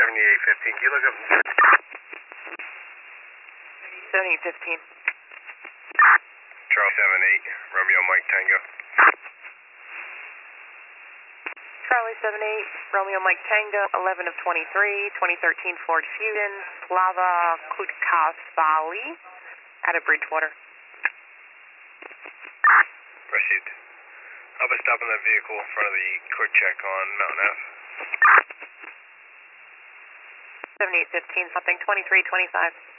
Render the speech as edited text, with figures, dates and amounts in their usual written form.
7815. Can you look up 7815. Charlie 78, Romeo Mike Tango. Charlie 78, Romeo Mike Tango, 11 of 23, 2013 Ford Fusion, Slava Kutkasvali, out of Bridgewater. Received. I'll be stopping that vehicle in front of the quick check on Mountain Ave. 7815, something 2325.